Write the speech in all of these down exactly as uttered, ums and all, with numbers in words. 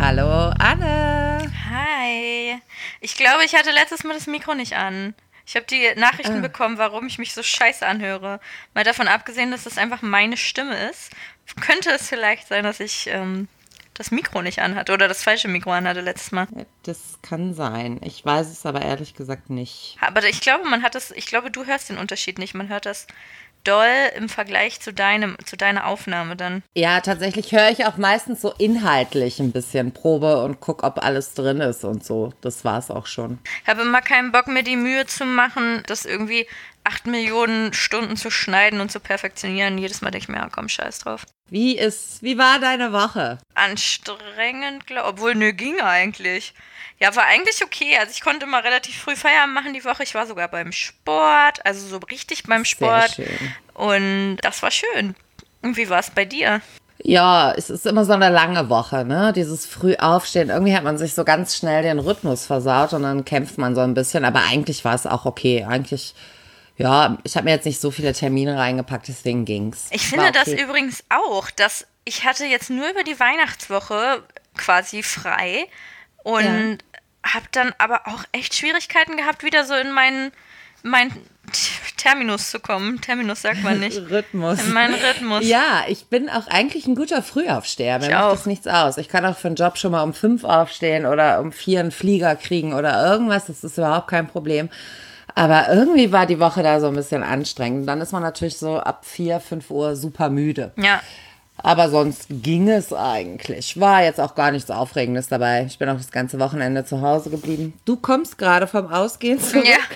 Hallo Anne. Hi. Ich glaube, ich hatte letztes Mal das Mikro nicht an. Ich habe die Nachrichten Ah. bekommen, warum ich mich so scheiße anhöre. Mal davon abgesehen, dass das einfach meine Stimme ist, könnte es vielleicht sein, dass ich ähm, das Mikro nicht anhatte oder das falsche Mikro anhatte letztes Mal. Das kann sein. Ich weiß es aber ehrlich gesagt nicht. Aber ich glaube, man hat das, ich glaube, du hörst den Unterschied nicht. Man hört das doll im Vergleich zu deinem, zu deiner Aufnahme dann. Ja, tatsächlich höre ich auch meistens so inhaltlich ein bisschen Probe und guck, ob alles drin ist und so. Das war's auch schon. Ich habe immer keinen Bock, mir die Mühe zu machen, das irgendwie acht Millionen Stunden zu schneiden und zu perfektionieren. Jedes Mal denke ich mir, ja, komm, scheiß drauf. Wie ist, wie war deine Woche? Anstrengend, glaube ich. Obwohl, nö, ging eigentlich. Ja, war eigentlich okay. Also ich konnte immer relativ früh Feierabend machen die Woche. Ich war sogar beim Sport, also so richtig beim Sport. Sehr schön. Und das war schön. Und wie war es bei dir? Ja, es ist immer so eine lange Woche, ne? Dieses Frühaufstehen. Irgendwie hat man sich so ganz schnell den Rhythmus versaut und dann kämpft man so ein bisschen. Aber eigentlich war es auch okay. Eigentlich, ja, ich habe mir jetzt nicht so viele Termine reingepackt, deswegen ging's. Ich War finde das okay. übrigens auch, dass ich hatte jetzt nur über die Weihnachtswoche quasi frei und habe dann aber auch echt Schwierigkeiten gehabt, wieder so in meinen, meinen Terminus zu kommen. Terminus sagt man nicht. Rhythmus. In meinen Rhythmus. Ja, ich bin auch eigentlich ein guter Frühaufsteher. Mir Ich macht auch. das nichts aus. Ich kann auch für einen Job schon mal um fünf aufstehen oder um vier einen Flieger kriegen oder irgendwas. Das ist überhaupt kein Problem. Aber irgendwie war die Woche da so ein bisschen anstrengend. Dann ist man natürlich so ab vier, fünf Uhr super müde. Ja. Aber sonst ging es eigentlich. War jetzt auch gar nichts Aufregendes dabei. Ich bin auch das ganze Wochenende zu Hause geblieben. Du kommst gerade vom Ausgehen zurück. Ja.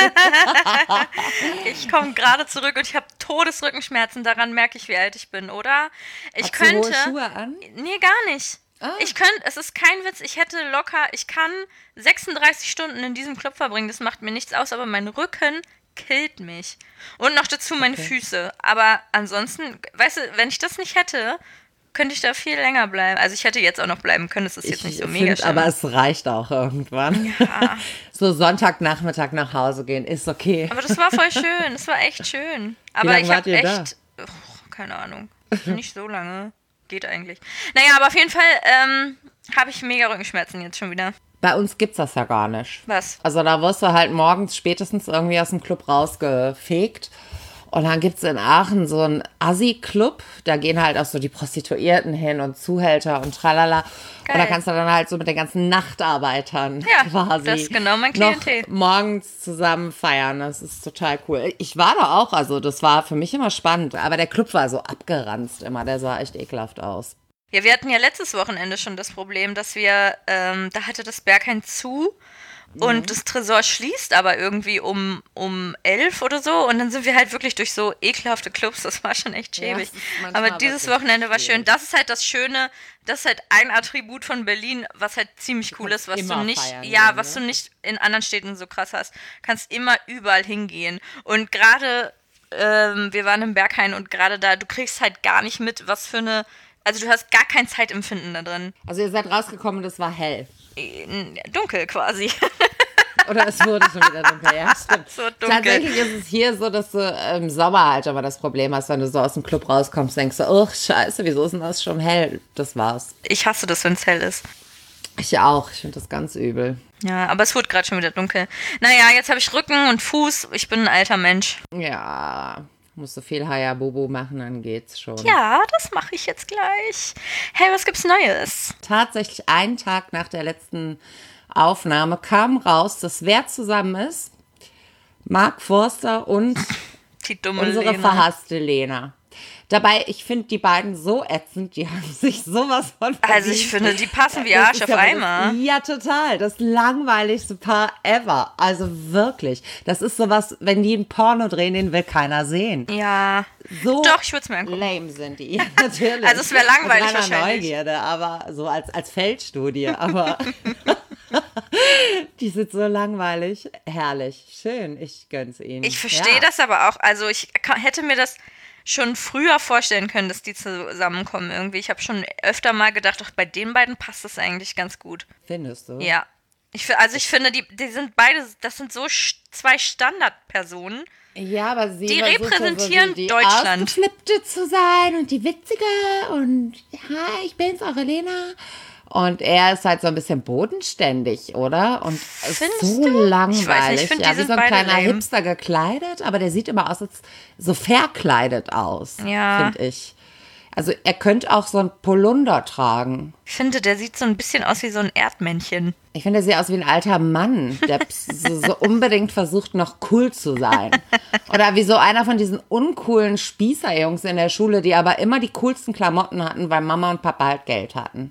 Ich komme gerade zurück und ich habe Todesrückenschmerzen. Daran merke ich, wie alt ich bin, oder? Ich Hast du könnte. hohe Schuhe an? Nee, gar nicht. Ah. Ich könnte, es ist kein Witz, ich hätte locker, ich kann sechsunddreißig Stunden in diesem Club verbringen, das macht mir nichts aus, aber mein Rücken killt mich. Und noch dazu meine Füße. Aber ansonsten, weißt du, wenn ich das nicht hätte, könnte ich da viel länger bleiben. Also ich hätte jetzt auch noch bleiben können, das ist jetzt Ich nicht so mega finde, schlimm. aber es reicht auch irgendwann. Ja. So Sonntagnachmittag nach Hause gehen ist okay. Aber das war voll schön, das war echt schön. Aber lange ich wart habe ihr da? echt, oh, keine Ahnung, nicht so lange. Geht eigentlich. Naja, aber auf jeden Fall ähm, habe ich mega Rückenschmerzen jetzt schon wieder. Bei uns gibt's das ja gar nicht. Was? Also da wirst du halt morgens spätestens irgendwie aus dem Club rausgefegt. Und dann gibt's in Aachen so einen Assi-Club. Da gehen halt auch so die Prostituierten hin und Zuhälter und tralala. Und da Geil. kannst du dann halt so mit den ganzen Nachtarbeitern Ja, quasi das ist genau mein noch Klientel. morgens zusammen feiern. Das ist total cool. Ich war da auch, also das war für mich immer spannend. Aber der Club war so abgeranzt immer. Der sah echt ekelhaft aus. Ja, wir hatten ja letztes Wochenende schon das Problem, dass wir, ähm, da hatte das Berghain zu und das Tresor schließt aber irgendwie um, um elf oder so und dann sind wir halt wirklich durch so ekelhafte Clubs, das war schon echt Ja, schäbig. es ist manchmal Aber dieses wirklich Wochenende war schön. schwierig. Das ist halt das Schöne, das ist halt ein Attribut von Berlin, was halt ziemlich cool ist, was du immer nicht, feiern ja, gehen, was ne? du nicht in anderen Städten so krass hast. Kannst immer überall hingehen. Und gerade, ähm, wir waren im Berghain und gerade da, du kriegst halt gar nicht mit, was für eine, also du hast gar kein Zeitempfinden da drin. Also ihr seid rausgekommen und es war hell. Äh, Dunkel quasi. Oder es wurde schon wieder dunkel. Ja, stimmt. So dunkel. Tatsächlich ist es hier so, dass du im Sommer halt aber das Problem hast, wenn du so aus dem Club rauskommst, denkst du, oh scheiße, wieso ist denn das schon hell? Das war's. Ich hasse das, wenn es hell ist. Ich auch. Ich finde das ganz übel. Ja, aber es wurde gerade schon wieder dunkel. Naja, jetzt habe ich Rücken und Fuß. Ich bin ein alter Mensch. Ja, musst du viel Hayabubu machen, dann geht's schon. Ja, das mache ich jetzt gleich. Hey, was gibt's Neues? Tatsächlich einen Tag nach der letzten Aufnahme kam raus, dass wer zusammen ist, Mark Forster und Die dumme unsere Lena. verhasste Lena. Dabei, ich finde die beiden so ätzend, die haben sich sowas von Also ich verdient. finde, die passen wie Das Arsch ist auf ja wohl Eimer. Das, ja, total. Das langweiligste Paar ever. Also wirklich. Das ist sowas, wenn die ein Porno drehen, den will keiner sehen. Ja. So Doch, ich würde es mir angucken. lame sind die. Ja, natürlich. Also es wäre langweilig Aus reiner wahrscheinlich. Neugierde, aber so als, als Feldstudie. Aber die sind so langweilig. Herrlich. Schön. Ich gönn's ihnen. Ich verstehe ja. das aber auch. Also ich ka- hätte mir das schon früher vorstellen können, dass die zusammenkommen irgendwie. Ich habe schon öfter mal gedacht, ach, bei den beiden passt das eigentlich ganz gut. Findest du? Ja. Ich, fi- also ich finde, die, die sind beide, das sind so sch- zwei Standardpersonen. Ja, aber sie Die versucht ja repräsentieren so die, die Deutschland. Ausgeflippte zu sein und die Witzige und hi, ich bin's, eure Lena. Und er ist halt so ein bisschen bodenständig, oder? Und ist Findest so du? langweilig. Ich weiß nicht, ich find, ja, die wie sind so ein beide kleiner lame. Hipster gekleidet, aber der sieht immer aus, als so verkleidet aus, Ja. finde ich. Also er könnte auch so ein Polunder tragen. Ich finde, der sieht so ein bisschen aus wie so ein Erdmännchen. Ich finde, er sieht aus wie ein alter Mann, der so, so unbedingt versucht, noch cool zu sein. Oder wie so einer von diesen uncoolen Spießerjungs in der Schule, die aber immer die coolsten Klamotten hatten, weil Mama und Papa halt Geld hatten.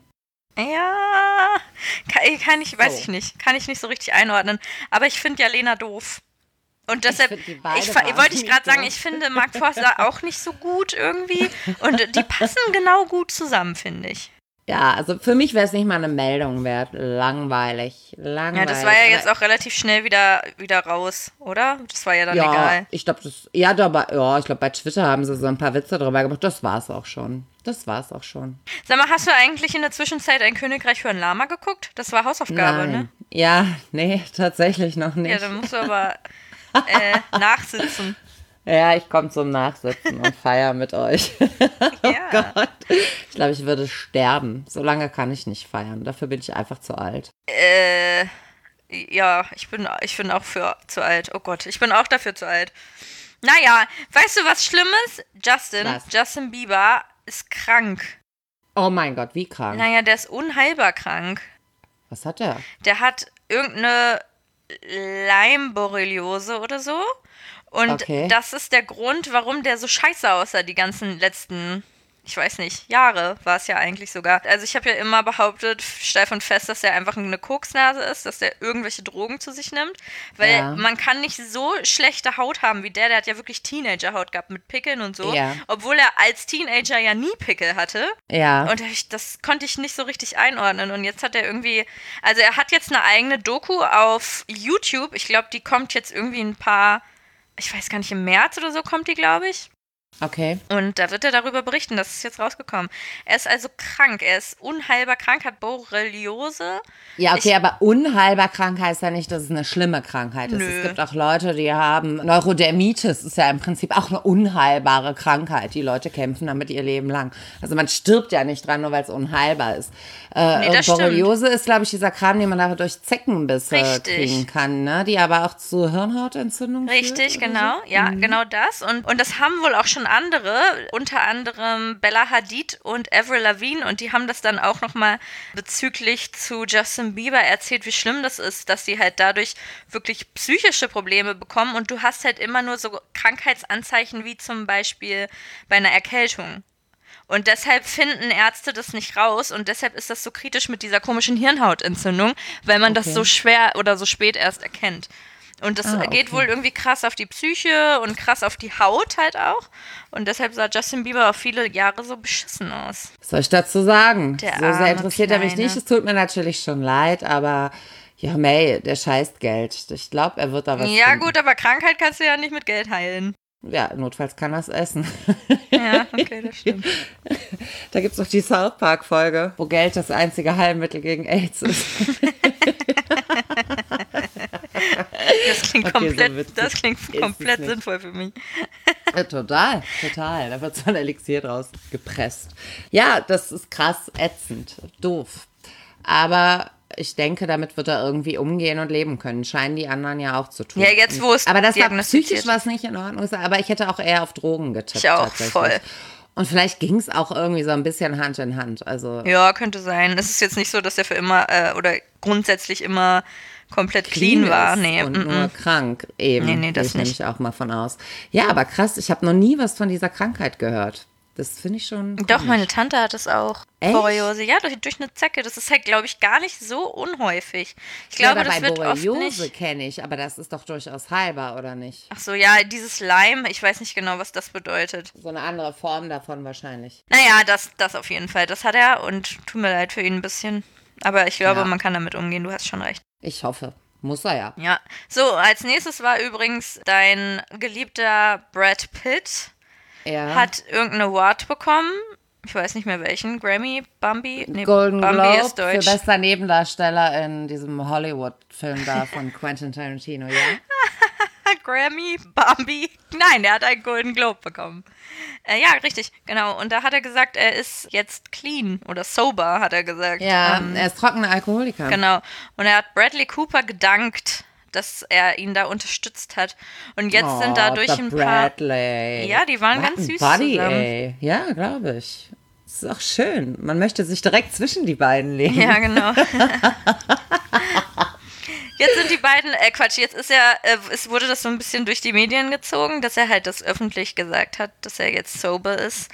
Ja, kann, kann ich, weiß So. ich nicht, kann ich nicht so richtig einordnen. Aber ich finde ja Lena doof. Und deshalb, find die ich, beide fa- wollte ich wahnsinnig gerade sagen, doof. ich finde Mark Forster auch nicht so gut irgendwie. Und die passen genau gut zusammen, finde ich. Ja, also für mich wäre es nicht mal eine Meldung wert. Langweilig, langweilig. Ja, das war ja jetzt Aber- auch relativ schnell wieder, wieder raus, oder? Das war ja dann ja, egal. ich glaube, das, ja, aber, ja, ich glaube, bei Twitter haben sie so ein paar Witze drüber gemacht. Das war's auch schon. Das war's auch schon. Sag mal, hast du eigentlich in der Zwischenzeit ein Königreich für ein Lama geguckt? Das war Hausaufgabe, Nein. ne? Ja, nee, tatsächlich noch nicht. Ja, dann musst du aber äh, nachsitzen. Ja, ich komme zum Nachsitzen und feier mit euch. Ja. Gott. Ich glaube, ich würde sterben. So lange kann ich nicht feiern. Dafür bin ich einfach zu alt. Äh, ja, ich bin, ich bin auch für zu alt. Oh Gott, ich bin auch dafür zu alt. Naja, weißt du was Schlimmes? Justin, Was? Justin Bieber ist krank. Oh mein Gott, wie krank. Naja, der ist unheilbar krank. Was hat er? Der hat irgendeine Leimborreliose oder so. Und Okay. das ist der Grund, warum der so scheiße aussah die ganzen letzten, ich weiß nicht, Jahre war es ja eigentlich sogar. Also ich habe ja immer behauptet, steif und fest, dass er einfach eine Koksnase ist, dass er irgendwelche Drogen zu sich nimmt. Weil Ja. man kann nicht so schlechte Haut haben wie der, der hat ja wirklich Teenagerhaut gehabt mit Pickeln und so. Ja. Obwohl er als Teenager ja nie Pickel hatte. Ja. Und ich, das konnte ich nicht so richtig einordnen. Und jetzt hat er irgendwie, also er hat jetzt eine eigene Doku auf YouTube. Ich glaube, die kommt jetzt irgendwie ein paar, ich weiß gar nicht, im März oder so kommt die, glaube ich. Okay. Und da wird er darüber berichten, das ist jetzt rausgekommen. Er ist also krank, er ist unheilbar krank, hat Borreliose. Ja, okay, Ich- aber unheilbar krank heißt ja nicht, dass es eine schlimme Krankheit ist. Nö. Es gibt auch Leute, die haben Neurodermitis, ist ja im Prinzip auch eine unheilbare Krankheit. Die Leute kämpfen damit ihr Leben lang. Also man stirbt ja nicht dran, nur weil es unheilbar ist. Äh, Nee, das und Borreliose ist, glaube ich, dieser Kram, den man nachher durch Zeckenbisse Richtig. kriegen kann, ne? Die aber auch zu Hirnhautentzündung Richtig, führt oder genau. so. Ja, genau das. Und, und das haben wohl auch schon andere, unter anderem Bella Hadid und Avril Lavigne. Und die haben das dann auch nochmal bezüglich zu Justin Bieber erzählt, wie schlimm das ist, dass sie halt dadurch wirklich psychische Probleme bekommen. Und du hast halt immer nur so Krankheitsanzeichen wie zum Beispiel bei einer Erkältung. Und deshalb finden Ärzte das nicht raus und deshalb ist das so kritisch mit dieser komischen Hirnhautentzündung, weil man das Okay. so schwer oder so spät erst erkennt. Und das Ah, geht okay. wohl irgendwie krass auf die Psyche und krass auf die Haut halt auch. Und deshalb sah Justin Bieber auch viele Jahre so beschissen aus. Was soll ich dazu sagen? Der so sehr arme interessiert er mich Kleine. nicht. Es tut mir natürlich schon leid, aber ja, May, der scheißt Geld. Ich glaube, er wird da was Ja finden. gut, aber Krankheit kannst du ja nicht mit Geld heilen. Ja, notfalls kann er es essen. Ja, okay, das stimmt. Da gibt es doch die South Park-Folge, wo Geld das einzige Heilmittel gegen AIDS ist. Das klingt Okay, so komplett, witzig das klingt ist es komplett nicht. sinnvoll für mich. Ja, total, total. Da wird so ein Elixier draus gepresst. Ja, das ist krass ätzend, doof. Aber ich denke, damit wird er irgendwie umgehen und leben können. Scheinen die anderen ja auch zu tun. Ja, jetzt, wo es Aber das war diagnostiziert- psychisch was nicht in Ordnung. Aber ich hätte auch eher auf Drogen getippt. Ich auch, tatsächlich. voll. Und vielleicht ging es auch irgendwie so ein bisschen Hand in Hand. Also Ja, könnte sein. Es ist jetzt nicht so, dass er für immer äh, oder grundsätzlich immer komplett clean, war. ist Nee, und mm, nur mm. krank eben. Nee, nee, das Gehe ich nicht. nämlich auch mal von aus. Ja, aber krass, ich habe noch nie was von dieser Krankheit gehört. Das finde ich schon Doch, komisch. meine Tante hat es auch. Echt? Borreliose. Ja, durch, durch eine Zecke. Das ist halt, glaube ich, gar nicht so unhäufig. Ich Ja, glaube, aber das bei wird oft Borreliose nicht. kenne ich, aber das ist doch durchaus heilbar, oder nicht? Ach so, ja, dieses Leim, ich weiß nicht genau, was das bedeutet. So eine andere Form davon wahrscheinlich. Naja, das, das auf jeden Fall. Das hat er und tut mir leid für ihn ein bisschen. Aber ich glaube, Ja. man kann damit umgehen. Du hast schon recht. Ich hoffe. Muss er ja. Ja. So, als nächstes war übrigens dein geliebter Brad Pitt. Er Hat irgendeinen Award bekommen. Ich weiß nicht mehr welchen. Grammy, Bambi? Nee, Golden Bambi Globe ist für deutsch. bester Nebendarsteller in diesem Hollywood-Film da von Quentin Tarantino, ja? Grammy, Bambi? Nein, er hat einen Golden Globe bekommen. Äh, ja, richtig, genau. Und da hat er gesagt, er ist jetzt clean oder sober, hat er gesagt. Ja, ähm, er ist trockener Alkoholiker. Genau. Und er hat Bradley Cooper gedankt, dass er ihn da unterstützt hat. Und jetzt oh, sind dadurch der ein Bradley. paar... Ja, die waren What ganz ein süß Buddy, zusammen. Ey. Ja, glaube ich. Das ist auch schön. Man möchte sich direkt zwischen die beiden legen. Ja, genau. Jetzt sind die beiden, äh Quatsch, jetzt ist er, äh, es wurde das so ein bisschen durch die Medien gezogen, dass er halt das öffentlich gesagt hat, dass er jetzt sober ist.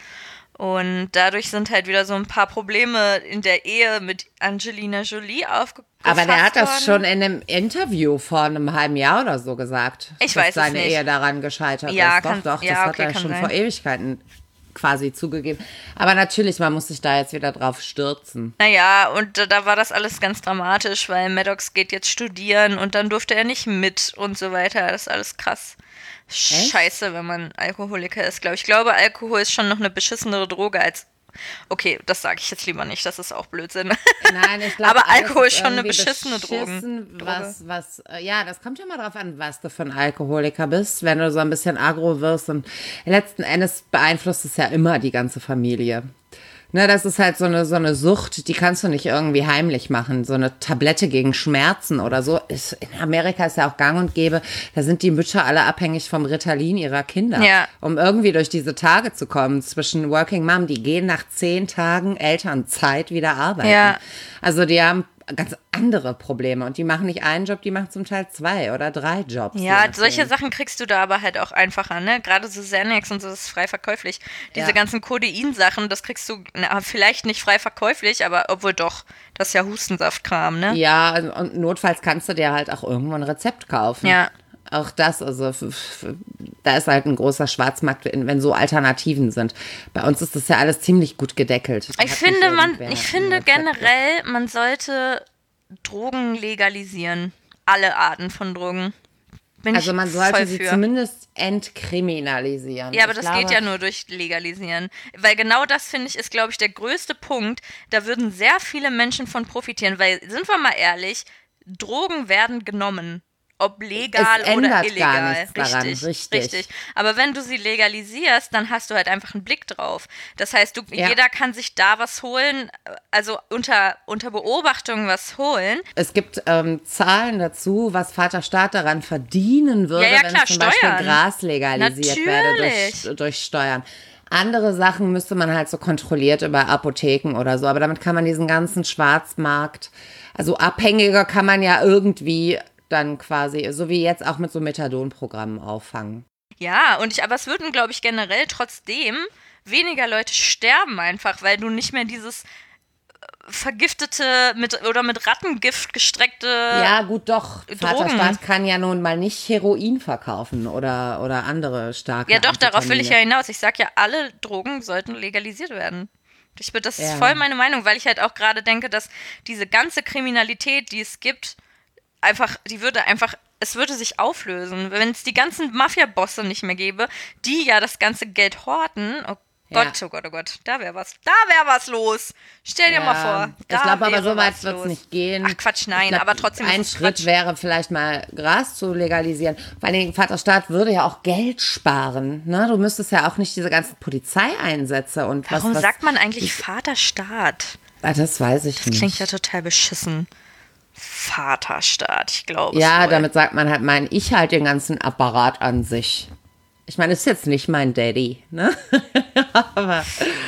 Und dadurch sind halt wieder so ein paar Probleme in der Ehe mit Angelina Jolie aufgekommen. Aber der hat das schon in einem Interview vor einem halben Jahr oder so gesagt. Ich dass weiß es seine nicht. Ehe daran gescheitert Ja, ist. Doch, kann- doch, das ja, hat okay, er kann schon sein. vor Ewigkeiten quasi zugegeben. Aber natürlich, man muss sich da jetzt wieder drauf stürzen. Naja, und da, da war das alles ganz dramatisch, weil Maddox geht jetzt studieren und dann durfte er nicht mit und so weiter. Das ist alles krass. Scheiße, wenn man Alkoholiker ist, glaube ich. Ich glaube, Alkohol ist schon noch eine beschissenere Droge als... Okay, das sage ich jetzt lieber nicht, das ist auch Blödsinn. Nein, ich glaube, Aber Alkohol ist schon eine beschissene beschissen, Drogen- was, was, äh, ja, das kommt ja mal drauf an, was du für ein Alkoholiker bist. Wenn du so ein bisschen aggro wirst und letzten Endes beeinflusst es ja immer die ganze Familie. Ne, das ist halt so eine, so eine Sucht, die kannst du nicht irgendwie heimlich machen. So eine Tablette gegen Schmerzen oder so. Ist, in Amerika ist ja auch gang und gäbe, da sind die Mütter alle abhängig vom Ritalin ihrer Kinder. Ja. Um irgendwie durch diese Tage zu kommen zwischen Working Mom, die gehen nach zehn Tagen Elternzeit wieder arbeiten. Ja. Also die haben ganz andere Probleme und die machen nicht einen Job, die machen zum Teil zwei oder drei Jobs. je Ja, nachdem. solche Sachen kriegst du da aber halt auch einfacher, ne? Gerade so Xanax und so, das ist frei verkäuflich. Diese Ja. ganzen Codein-Sachen, das kriegst du na, vielleicht nicht frei verkäuflich, aber obwohl doch, das ist ja Hustensaftkram, ne? Ja, und notfalls kannst du dir halt auch irgendwo ein Rezept kaufen. Ja. Auch das, also f- f- da ist halt ein großer Schwarzmarkt, wenn wenn so Alternativen sind. Bei uns ist das ja alles ziemlich gut gedeckelt. Da Ich hat finde, nicht man, irgendwer ich ein finde Rezept. generell, man sollte Drogen legalisieren. Alle Arten von Drogen. Bin Also ich man sollte voll sie für. zumindest entkriminalisieren. Ja, aber Ich das glaube, geht ja nur durch Legalisieren. Weil genau das, finde ich, ist, glaube ich, der größte Punkt. Da würden sehr viele Menschen von profitieren. Weil, sind wir mal ehrlich, Drogen werden genommen. Ob legal Es ändert oder gar illegal. nichts daran, richtig. Aber wenn du sie legalisierst, dann hast du halt einfach einen Blick drauf. Das heißt, du, Ja. jeder kann sich da was holen, also unter, unter Beobachtung was holen. Es gibt ähm, Zahlen dazu, was Vaterstaat daran verdienen würde, Ja, ja, wenn klar, zum Beispiel Steuern. Gras legalisiert werde Natürlich. durch, durch Steuern. Andere Sachen müsste man halt so kontrolliert über Apotheken oder so, aber damit kann man diesen ganzen Schwarzmarkt, also Abhängige kann man ja irgendwie dann quasi, so wie jetzt auch mit so Methadon-Programmen auffangen. Ja, und ich, aber es würden, glaube ich, generell trotzdem weniger Leute sterben einfach, weil du nicht mehr dieses äh, vergiftete mit oder mit Rattengift gestreckte. Ja, gut, doch. Drogen. Vaterstaat kann ja nun mal nicht Heroin verkaufen oder, oder andere starke Ja, doch, darauf will ich ja Amphetamine. hinaus. Ich sag ja, alle Drogen sollten legalisiert werden. Ich bin, das ist Ja. voll meine Meinung, weil ich halt auch gerade denke, dass diese ganze Kriminalität, die es gibt, einfach, die würde einfach, es würde sich auflösen. Wenn es die ganzen Mafia-Bosse nicht mehr gäbe, die ja das ganze Geld horten. Oh Ja. Gott, oh Gott, oh Gott, da wäre was, da wäre was los. Stell dir Ja, mal vor. ich da glaube aber, wäre so weit was wird es los. nicht gehen. Ach Quatsch, nein, Ich glaub, aber trotzdem ein ist es Schritt Quatsch. wäre vielleicht mal Gras zu legalisieren. Vor allem der Vaterstaat würde ja auch Geld sparen. Ne? Du müsstest ja auch nicht diese ganzen Polizeieinsätze und Warum was, was sagt man eigentlich Vaterstaat? Ah, das weiß ich nicht. Klingt ja total beschissen. Vaterstaat, ich glaube es Ja, wohl. damit sagt man halt, mein, ich halt den ganzen Apparat an sich. Ich meine, ist jetzt nicht mein Daddy, ne? Aber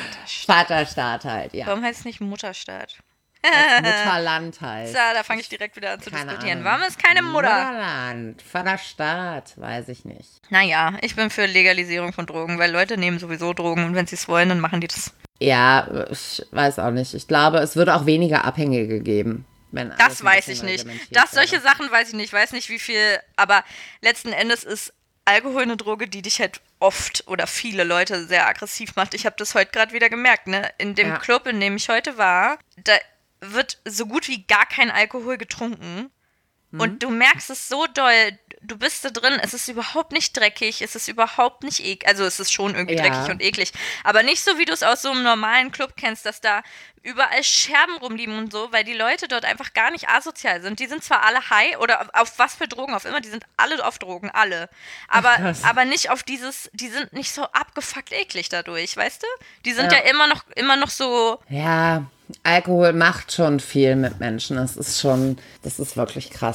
Vaterstaat halt, ja. Warum heißt es nicht Mutterstaat? Das Mutterland halt. So, da fange ich direkt wieder an zu Keine diskutieren. Ahnung. Warum ist keine Mutter? Mutterland, Vaterstaat, weiß ich nicht. Naja, ich bin für Legalisierung von Drogen, weil Leute nehmen sowieso Drogen und wenn sie es wollen, dann machen die das. Ja, ich weiß auch nicht. Ich glaube, es würde auch weniger Abhängige geben. Wenn alles Das ein weiß bisschen ich nicht. reglementiert Das, solche wäre. Sachen weiß ich nicht. Ich weiß nicht, wie viel, aber letzten Endes ist Alkohol eine Droge, die dich halt oft oder viele Leute sehr aggressiv macht. Ich habe das heute gerade wieder gemerkt, ne? In dem Ja. Club, in dem ich heute war, da wird so gut wie gar kein Alkohol getrunken. Und du merkst es so doll, du bist da drin, es ist überhaupt nicht dreckig, es ist überhaupt nicht eklig, also es ist schon irgendwie Ja. dreckig und eklig, aber nicht so, wie du es aus so einem normalen Club kennst, dass da überall Scherben rumliegen und so, weil die Leute dort einfach gar nicht asozial sind. Die sind zwar alle high oder auf, auf was für Drogen auch immer, die sind alle auf Drogen, alle. Aber, Ach, aber nicht auf dieses, die sind nicht so abgefuckt eklig dadurch, weißt du? Die sind Ja. ja, immer noch, immer noch so, Ja, Alkohol macht schon viel mit Menschen. Das ist schon, das ist wirklich krass.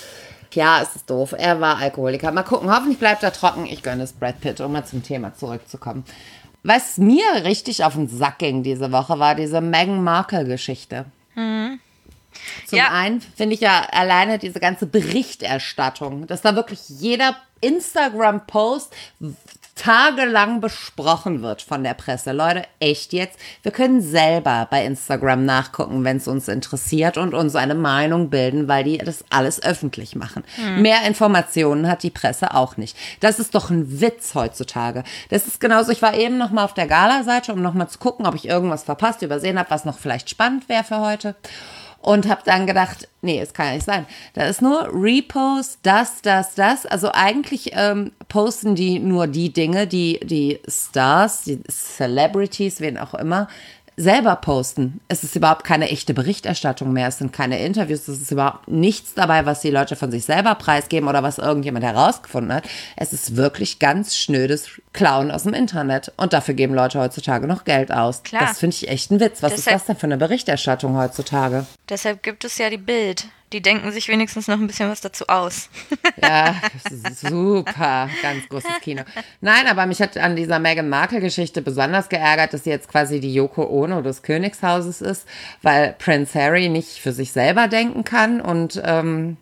Ja, es ist doof. Er war Alkoholiker. Mal gucken, hoffentlich bleibt er trocken. Ich gönne es Brad Pitt, um mal zum Thema zurückzukommen. Was mir richtig auf den Sack ging diese Woche, war diese Meghan Markle-Geschichte. Mhm. Zum Ja. einen finde ich ja alleine diese ganze Berichterstattung, dass da wirklich jeder Instagram-Post tagelang besprochen wird von der Presse. Leute, echt jetzt? Wir können selber bei Instagram nachgucken, wenn es uns interessiert und uns eine Meinung bilden, weil die das alles öffentlich machen. Hm. Mehr Informationen hat die Presse auch nicht. Das ist doch ein Witz heutzutage. Das ist genauso, ich war eben noch mal auf der Gala-Seite, um noch mal zu gucken, ob ich irgendwas verpasst, übersehen habe, was noch vielleicht spannend wäre für heute. Und habe dann gedacht, nee, es kann ja nicht sein. Da ist nur Repost, das, das, das. Also eigentlich ähm, posten die nur die Dinge, die die Stars, die Celebrities, wen auch immer, selber posten. Es ist überhaupt keine echte Berichterstattung mehr. Es sind keine Interviews. Es ist überhaupt nichts dabei, was die Leute von sich selber preisgeben oder was irgendjemand herausgefunden hat. Es ist wirklich ganz schnödes Klauen aus dem Internet. Und dafür geben Leute heutzutage noch Geld aus. Klar. Das finde ich echt ein Witz. Was Deshalb- ist das denn für eine Berichterstattung heutzutage? deshalb gibt es ja die Bild. Die denken sich wenigstens noch ein bisschen was dazu aus. Ja, das ist super, ganz großes Kino. Nein, aber mich hat an dieser Meghan Markle-Geschichte besonders geärgert, dass sie jetzt quasi die Yoko Ono des Königshauses ist, weil Prince Harry nicht für sich selber denken kann und ähm,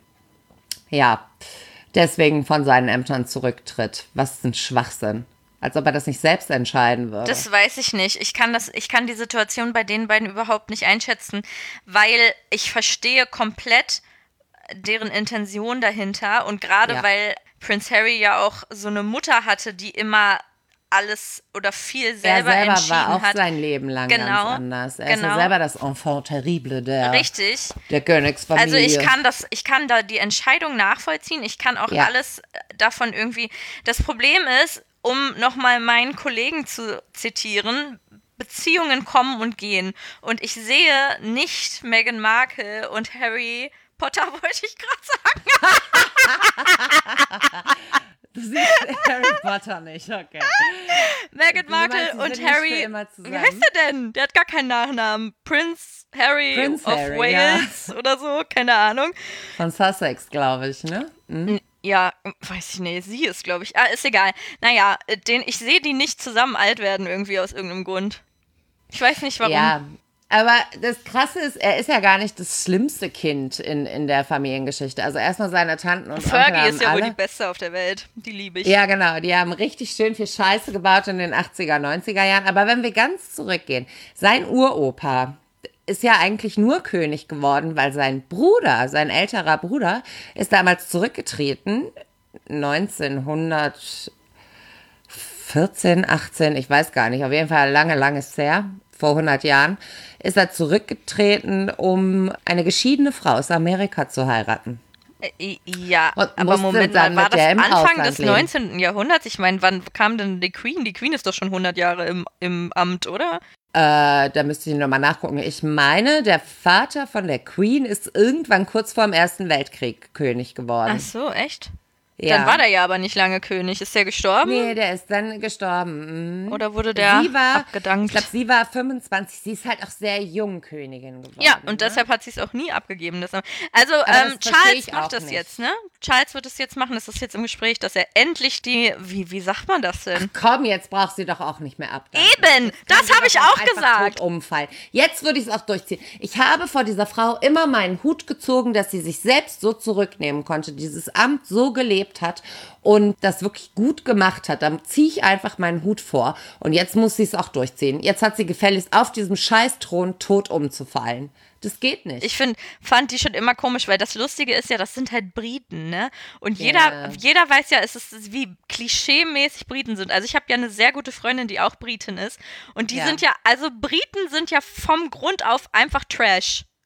ja, deswegen von seinen Ämtern zurücktritt. Was ein Schwachsinn. Als ob er das nicht selbst entscheiden würde. Das weiß ich nicht. Ich kann das, ich kann die Situation bei den beiden überhaupt nicht einschätzen, weil ich verstehe komplett deren Intention dahinter und gerade Ja. weil Prince Harry ja auch so eine Mutter hatte, die immer alles oder viel er selber, selber entschieden war auch hat. sein Leben lang Genau, ganz anders. Er ist ja genau. selber das Enfant terrible der, Richtig. der Königsfamilie. Also ich kann das, ich kann da die Entscheidung nachvollziehen. Ich kann auch Ja. alles davon irgendwie. Das Problem ist, um nochmal meinen Kollegen zu zitieren, Beziehungen kommen und gehen. Und ich sehe nicht Meghan Markle und Harry Potter, wollte ich gerade sagen. Du siehst Harry Potter nicht, okay. Meghan Du Markle meinst, die und sind nicht für Harry. immer Wie zusammen? heißt der denn? Der hat gar keinen Nachnamen. Prince Harry Prince of Harry, Wales oder so, keine Ahnung. Von Sussex, glaube ich, ne? Mhm. Ja, weiß ich nicht, sie ist, glaube ich. Ah, ist egal. Naja, den, ich sehe die nicht zusammen alt werden irgendwie aus irgendeinem Grund. Ich weiß nicht warum. Ja, aber das Krasse ist, er ist ja gar nicht das schlimmste Kind in, in der Familiengeschichte. Also erstmal seine Tanten und Onkel Fergie haben ist ja wohl alle, die Beste auf der Welt. Die liebe ich. Ja, genau. Die haben richtig schön viel Scheiße gebaut in den achtziger, neunziger Jahren. Aber wenn wir ganz zurückgehen, sein Uropa ist ja eigentlich nur König geworden, weil sein Bruder, sein älterer Bruder, ist damals zurückgetreten, neunzehnhundertvierzehn, achtzehn, ich weiß gar nicht, auf jeden Fall lange, lange ist es her, vor hundert Jahren, ist er zurückgetreten, um eine geschiedene Frau aus Amerika zu heiraten. Äh, Ja, Und aber musste Moment dann mal, war mit das der im Anfang Ausland des leben. neunzehnten. Jahrhunderts? Ich meine, wann kam denn die Queen? Die Queen ist doch schon hundert Jahre im, im Amt, oder? Äh, da müsste ich nochmal nachgucken. Ich meine, der Vater von der Queen ist irgendwann kurz vor dem Ersten Weltkrieg König geworden. Ach so, echt? Ja. Dann war der ja aber nicht lange König. Ist der gestorben? Nee, der ist dann gestorben. Mhm. Oder wurde der sie war, abgedankt? Ich glaube, sie war fünfundzwanzig. Sie ist halt auch sehr jung Königin geworden. Ja, und ne? deshalb hat sie es auch nie abgegeben. Das, also, das ähm, verstehe Charles ich macht auch das nicht. jetzt, ne? Charles wird es jetzt machen. Das ist jetzt im Gespräch, dass er endlich die, wie, wie sagt man das denn? Komm, jetzt braucht sie doch auch nicht mehr abdanken. Eben, Jetzt kann das sie habe doch ich auch einfach gesagt. tot umfallen. Jetzt würde ich es auch durchziehen. Ich habe vor dieser Frau immer meinen Hut gezogen, dass sie sich selbst so zurücknehmen konnte, dieses Amt so gelebt hat und das wirklich gut gemacht hat. Dann ziehe ich einfach meinen Hut vor. Und jetzt muss sie es auch durchziehen. Jetzt hat sie gefälligst auf diesem Scheißthron tot umzufallen. Das geht nicht. Ich find, fand die schon immer komisch, weil das Lustige ist ja, das sind halt Briten, ne? Und Ja. jeder, jeder weiß ja, es ist wie klischee-mäßig Briten sind. Also ich habe ja eine sehr gute Freundin, die auch Britin ist. Und die Ja. sind ja, also Briten sind ja vom Grund auf einfach Trash.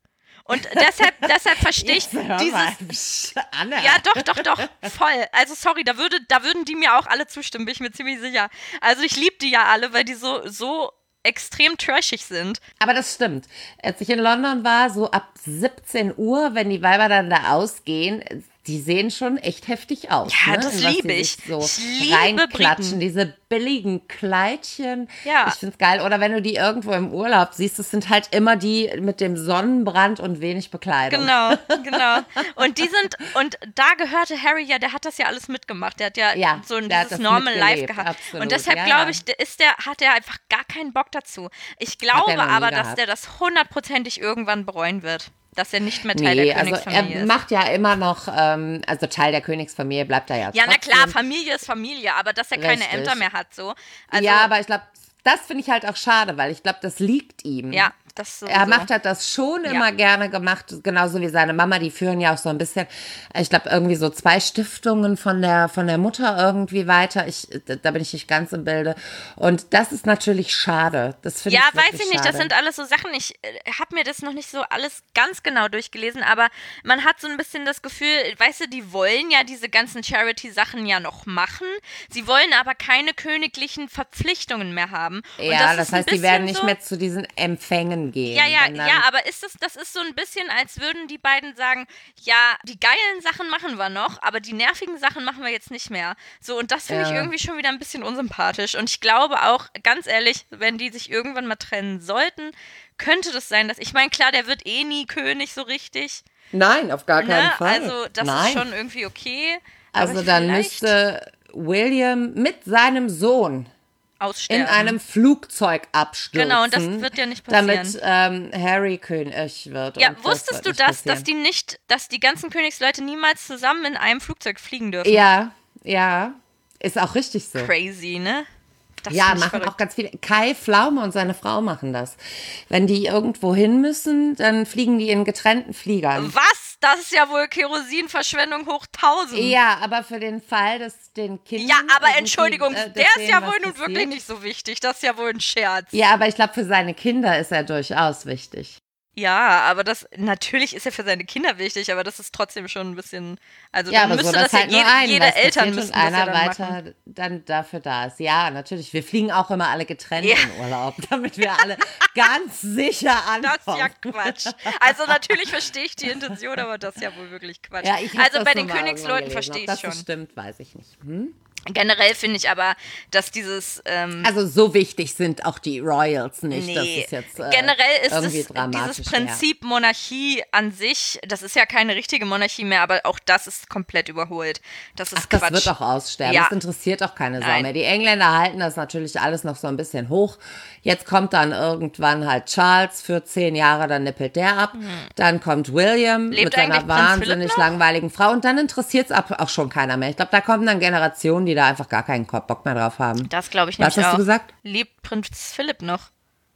Und deshalb, deshalb verstehe ich Jetzt hör dieses. mal. Anne. Ja, doch, doch, doch, voll. Also sorry, da würde, da würden die mir auch alle zustimmen, bin ich mir ziemlich sicher. Also ich liebe die ja alle, weil die so, so extrem trashig sind. Aber das stimmt. Als ich in London war, so ab siebzehn Uhr, wenn die Weiber dann da ausgehen, die sehen schon echt heftig aus. Ja, ne? das In was liebe die ich. sich so Ich liebe reinklatschen, Briten. diese billigen Kleidchen. Ja. Ich find's geil. Oder wenn du die irgendwo im Urlaub siehst, das sind halt immer die mit dem Sonnenbrand und wenig Bekleidung. Genau, genau. Und die sind, und da gehörte Harry ja, der hat das ja alles mitgemacht. Der hat ja, Ja, so ein der hat dieses das Normal Life mitgelebt, gehabt. absolut. Und deshalb Ja, glaube ja. ich, der ist der, hat er einfach gar keinen Bock dazu. Ich Hat glaube er noch nie aber, dass gehabt. der das hundertprozentig irgendwann bereuen wird. Dass er nicht mehr Teil Nee, der also Königsfamilie er ist. macht ja immer noch, ähm, also Teil der Königsfamilie bleibt er ja Ja, na trotzdem. klar, Familie ist Familie, aber dass er keine Richtig. Ämter mehr hat, so. Also, ja, aber ich glaube, das finde ich halt auch schade, weil ich glaube, das liegt ihm. ja, das sowieso. Er macht hat das schon Ja. immer gerne gemacht, genauso wie seine Mama. Die führen ja auch so ein bisschen, ich glaube, irgendwie so zwei Stiftungen von der, von der Mutter irgendwie weiter. Ich, da bin ich nicht ganz im Bilde. Und das ist natürlich schade. Das finde Ja, ich wirklich weiß ich nicht. schade. Das sind alles so Sachen. Ich äh, habe mir das noch nicht so alles ganz genau durchgelesen, aber man hat so ein bisschen das Gefühl, weißt du, die wollen ja diese ganzen Charity-Sachen ja noch machen. Sie wollen aber keine königlichen Verpflichtungen mehr haben. Und Ja, das, das, ist ein heißt, die bisschen werden nicht so, mehr zu diesen Empfängen gehen. Ja, ja, wenn dann- ja, aber ist das, das ist so ein bisschen, als würden die beiden sagen, ja, die geilen Sachen machen wir noch, aber die nervigen Sachen machen wir jetzt nicht mehr. So, und das finde ich Ja. irgendwie schon wieder ein bisschen unsympathisch. Und ich glaube auch, ganz ehrlich, wenn die sich irgendwann mal trennen sollten, könnte das sein, dass, ich meine, klar, der wird eh nie König so richtig, Nein, auf gar keinen ne? Fall. Also, das Nein. ist schon irgendwie okay. aber Also dann vielleicht müsste William mit seinem Sohn aussterben. in einem Flugzeug abstürzen. Genau, und das wird ja nicht passieren. Damit ähm, Harry König wird. Ja, und das wusstest wird du nicht das, passieren. dass die nicht, dass die ganzen Königsleute niemals zusammen in einem Flugzeug fliegen dürfen? Ja, ja. Ist auch richtig so. Crazy, ne? Das Ja, find ich machen verrückt. auch ganz viele. Kai Pflaume und seine Frau machen das. Wenn die irgendwo hin müssen, dann fliegen die in getrennten Fliegern. Was? Das ist ja wohl Kerosinverschwendung hoch tausend. Ja, aber für den Fall, dass den Kindern. Ja, aber irgendwie, Entschuldigung, äh, dass der ist denen ja was wohl nun wirklich passiert. nicht so wichtig. Das ist ja wohl ein Scherz. Ja, aber ich glaube, für seine Kinder ist er durchaus wichtig. Ja, aber das, natürlich ist er für seine Kinder wichtig, aber das ist trotzdem schon ein bisschen, also Ja, dann aber so, müsste dass das ja halt nur jede, ein jede was Eltern passiert müssen und das ja einer dann weiter machen. dann dafür da ist. Ja, natürlich. Wir fliegen auch immer alle getrennt Ja. in Urlaub, damit wir alle ganz sicher ankommen. Das ist ja Quatsch. Also natürlich verstehe ich die Intention, aber das ist ja wohl wirklich Quatsch. Ja, ich hab also das bei nur den mal Königsleuten irgendwann gelesen. verstehe Ob das ich schon. so stimmt, weiß ich nicht. Hm? Generell finde ich aber, dass dieses ähm, Also so wichtig sind auch die Royals nicht. Nee, Das ist jetzt äh, generell ist irgendwie es dramatisch. dieses Prinzip Monarchie an sich, das ist ja keine richtige Monarchie mehr, aber auch das ist komplett überholt. Das ist Ach, das Quatsch. wird auch aussterben. Ja. Das interessiert auch keine Sau Nein. mehr. Die Engländer halten das natürlich alles noch so ein bisschen hoch. Jetzt kommt dann irgendwann halt Charles für zehn Jahre, dann nippelt der ab. Dann kommt William Hm. Lebt mit seiner eigentlich Prinz Philipp wahnsinnig noch? langweiligen Frau. Und dann interessiert es auch schon keiner mehr. Ich glaube, da kommen dann Generationen, die da einfach gar keinen Bock mehr drauf haben. Das glaube ich Was nämlich hast auch. du gesagt? Lebt Prinz Philipp noch?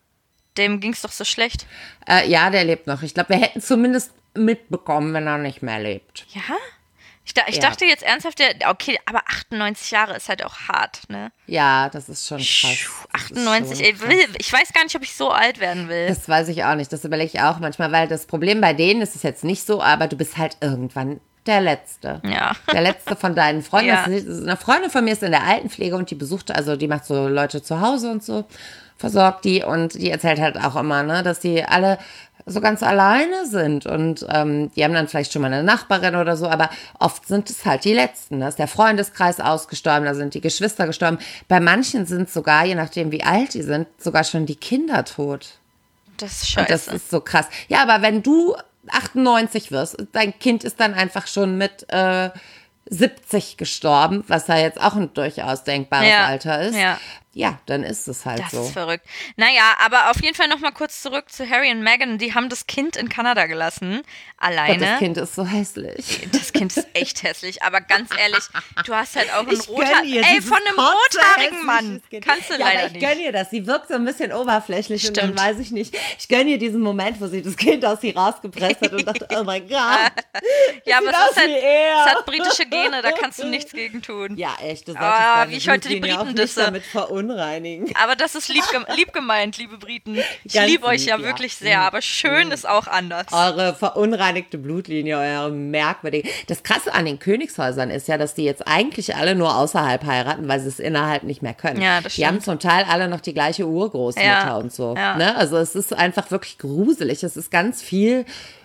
Dem ging es doch so schlecht. Äh, ja, der lebt noch. Ich glaube, wir hätten zumindest mitbekommen, wenn er nicht mehr lebt. Ja? Ich, da, ich Ja. dachte jetzt ernsthaft, der, okay, aber achtundneunzig Jahre ist halt auch hart, ne? Ja, das ist schon krass. Pschuh, Das ist achtundneunzig, schon ey, krass. will, ich weiß gar nicht, ob ich so alt werden will. Das weiß ich auch nicht. Das überlege ich auch manchmal, weil das Problem bei denen ist es jetzt nicht so, aber du bist halt irgendwann der Letzte. Ja. Der Letzte von deinen Freunden. Ja. Das ist, eine Freundin von mir ist in der Altenpflege und die besucht, also die macht so Leute zu Hause und so, versorgt die und die erzählt halt auch immer, ne, dass die alle so ganz alleine sind und ähm, die haben dann vielleicht schon mal eine Nachbarin oder so, aber oft sind es halt die Letzten. Da ist der Freundeskreis ausgestorben, da sind die Geschwister gestorben. Bei manchen sind sogar, je nachdem wie alt die sind, sogar schon die Kinder tot. Das ist Und scheiße. das ist so krass. Ja, aber wenn du achtundneunzig wirst, dein Kind ist dann einfach schon mit äh, siebzig gestorben, was ja jetzt auch ein durchaus denkbares Ja, Alter ist. ja. Ja, dann ist es halt Das so. ist verrückt. Naja, aber auf jeden Fall nochmal kurz zurück zu Harry und Meghan. Die haben das Kind in Kanada gelassen. Und Alleine. das Kind ist so hässlich. Das Kind ist echt hässlich, aber ganz ehrlich, du hast halt auch einen Ich roter. gönn ihr Ey, dieses von einem kotze, rothaarigen hässliches Mann. Kind. Kannst du ja, leider aber ich nicht. gönne ihr das. Sie wirkt so ein bisschen oberflächlich und Stimmt. dann weiß ich nicht. Ich gönne ihr diesen Moment, wo sie das Kind aus sie rausgepresst hat und dachte, oh mein Gott. Ja, aber sieht es aus ist halt, wie er. es hat britische Gene, da kannst du nichts gegen tun. Ja, echt. Du Ah, solltest wie ich heute die Briten Briten nicht disse. damit verunreinigen. Aber das ist lieb, gem- lieb gemeint, liebe Briten. Ich Ganz liebe euch lieb, ja ja. wirklich sehr, aber schön ist auch anders. Eure verunreinigte Blutlinie, eure merkwürdige. Das Krasse an den Königshäusern ist ja, dass die jetzt eigentlich alle nur außerhalb heiraten, weil sie es innerhalb nicht mehr können. Ja, das die haben stimmt. zum Teil alle noch die gleiche Urgroßmutter Ja, und so. ja. Ne? Also es ist einfach wirklich gruselig. Es ist ganz viel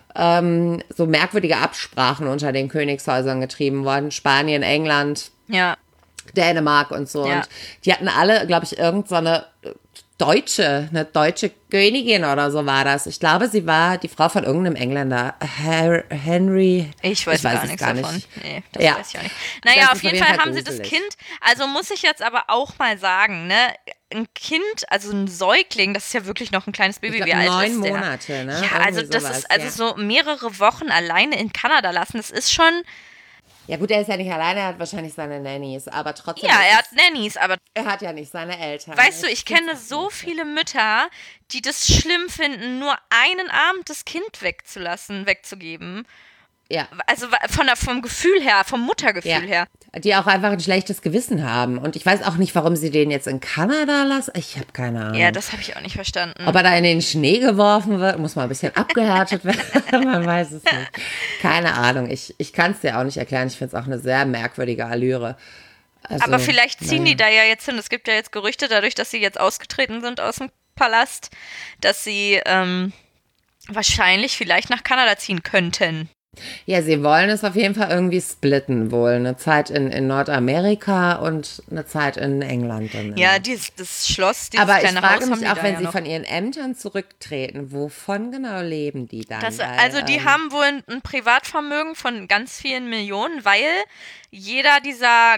ähm, so merkwürdige Absprachen unter den Königshäusern getrieben worden. Spanien, England, Ja, Dänemark und so. Ja. Und die hatten alle, glaube ich, irgend so eine Deutsche, eine deutsche Königin oder so war das. Ich glaube, sie war die Frau von irgendeinem Engländer. Her- Henry. ich weiß, gar es nichts gar davon. nicht. Nee, das Ja. weiß ich auch nicht. Naja, Das auf ist jeden auf jeden Fall Fall haben sie das gruselig. Kind, also muss ich jetzt aber auch mal sagen, ne, ein Kind, also ein Säugling, das ist ja wirklich noch ein kleines Baby, Ich wie glaub, alt neun ist der? Monate, ne? Ja, also Irgendwie das sowas, ist, also ja. so mehrere Wochen alleine in Kanada lassen, das ist schon, Ja gut, er ist ja nicht alleine, er hat wahrscheinlich seine Nannies, aber trotzdem, ja, ist er es- hat Nannies, aber er hat ja nicht seine Eltern. weißt du, ich kenne so viele Mütter, die das schlimm finden, nur einen Abend das Kind wegzulassen, wegzugeben. Ja. Also wa- von der, vom Gefühl her, vom Muttergefühl Ja, her. die auch einfach ein schlechtes Gewissen haben. Und ich weiß auch nicht, warum sie den jetzt in Kanada lassen. Ich habe keine Ahnung. Ja, das habe ich auch nicht verstanden. Ob er da in den Schnee geworfen wird, muss mal ein bisschen abgehärtet werden. Man weiß es nicht. Keine Ahnung. Ich, ich kann es dir auch nicht erklären. Ich finde es auch eine sehr merkwürdige Allüre. Also, Aber vielleicht ziehen die naja. da ja jetzt hin. Es gibt ja jetzt Gerüchte, dadurch, dass sie jetzt ausgetreten sind aus dem Palast, dass sie ähm, wahrscheinlich vielleicht nach Kanada ziehen könnten. Ja, sie wollen es auf jeden Fall irgendwie splitten wohl. Eine Zeit in, in Nordamerika und eine Zeit in England. Dann Ja, immer. dieses, das Schloss, dieses Aber ich kleine frage Haus haben mich die auch, da wenn ja sie noch. von ihren Ämtern zurücktreten, wovon genau leben die dann? Das, Weil, also die ähm, haben wohl ein, ein Privatvermögen von ganz vielen Millionen, weil jeder dieser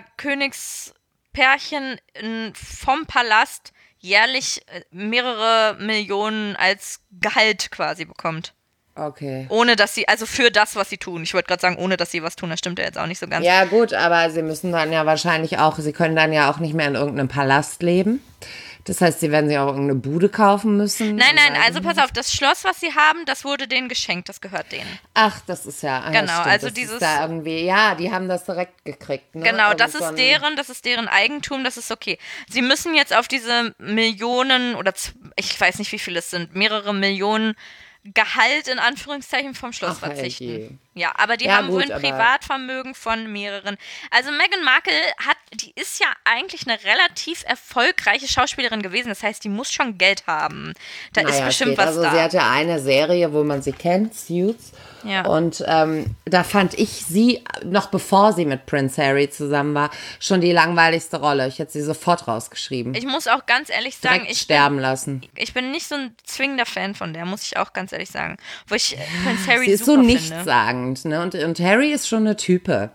Königspärchen in, vom Palast jährlich äh, mehrere Millionen als Gehalt quasi bekommt. Okay. Ohne dass sie, also für das, was sie tun. Ich wollte gerade sagen, ohne dass sie was tun, das stimmt ja jetzt auch nicht so ganz. Ja, gut, aber sie müssen dann ja wahrscheinlich auch, sie können dann ja auch nicht mehr in irgendeinem Palast leben. Das heißt, sie werden sich auch irgendeine Bude kaufen müssen. Nein, nein, Weiß also ich pass nicht. auf, das Schloss, was sie haben, das wurde denen geschenkt, das gehört denen. Ach, das ist ja. Ah, ja, Genau, stimmt, also das dieses- Ist da irgendwie, ja, die haben das direkt gekriegt. Ne? Genau, Irgend das so ist ein- deren, das ist deren Eigentum, das ist okay. Sie müssen jetzt auf diese Millionen oder z- ich weiß nicht, wie viel es sind, mehrere Millionen Gehalt in Anführungszeichen vom Schloss Ach, verzichten. herrje. Ja, aber die Ja, haben wohl gut, ein aber- Privatvermögen von mehreren. Also Meghan Markle hat, die ist ja eigentlich eine relativ erfolgreiche Schauspielerin gewesen. Das heißt, die muss schon Geld haben. Da ist Naja, es bestimmt geht. was also da. sie hatte eine Serie, wo man sie kennt, Suits. Ja. Und ähm, da fand ich sie, noch bevor sie mit Prince Harry zusammen war, schon die langweiligste Rolle. Ich hätte sie sofort rausgeschrieben. Ich muss auch ganz ehrlich sagen, Direkt ich sterben lassen. bin, ich bin nicht so ein zwingender Fan von der, muss ich auch ganz ehrlich sagen. Wo ich äh, Prince Harry Sie ist super so finde. nichtssagend, ne? Und, und Harry ist schon eine Type.